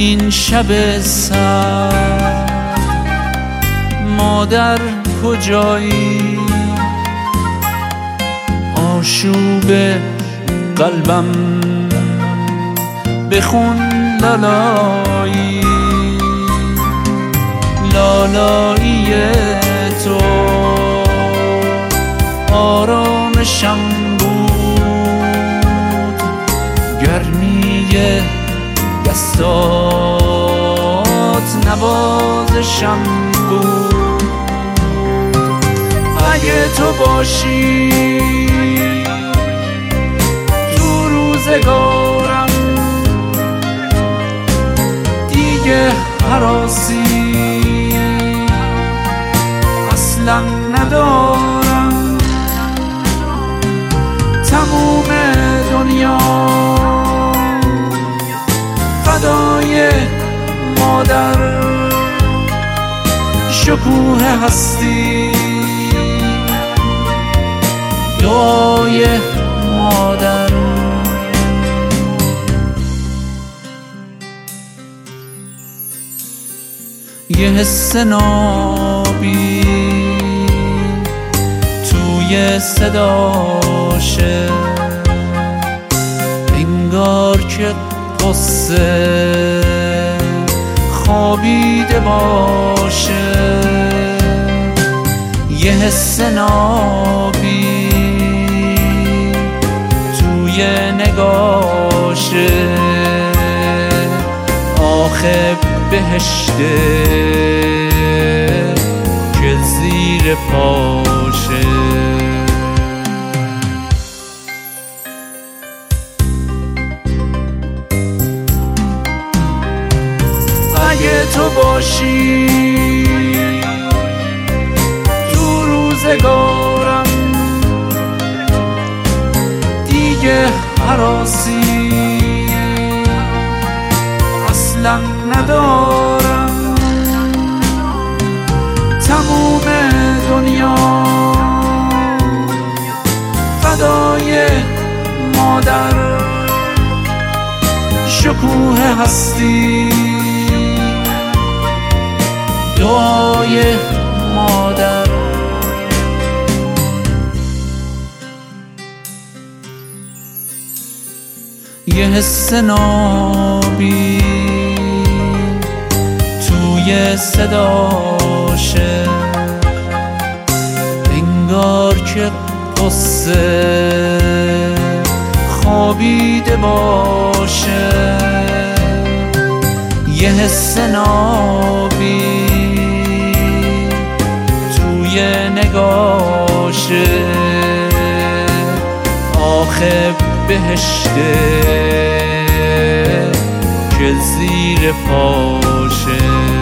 این شب سرد مادر کجایی؟ آشوب قلبم بخون لالایی، لالایی تو آرامشم بود، گرمی دستات نوازشم بود. اگه تو باشی تو روزگارم دیگه هراسی اصلا ندارم. تموم دنیا فدای مادر، شکوه هستی دعای مادر. یه حس نابی توی صداشه، انگار که قصه خوابیده باشه. یه حس نابی توی نگاشه، آخه بهشته که زیر پاشه. اگه تو باشی تو روزگارم دیگه هراسی اصلا ندارم. تموم دنیا فدای مادر، شکوه هستی دعای مادر. یه حس نابی توی صداشه، انگار که قصه خوابیده باشه. یه حس نابی توی نگاشه، آخه بهشته که زیر پاشه.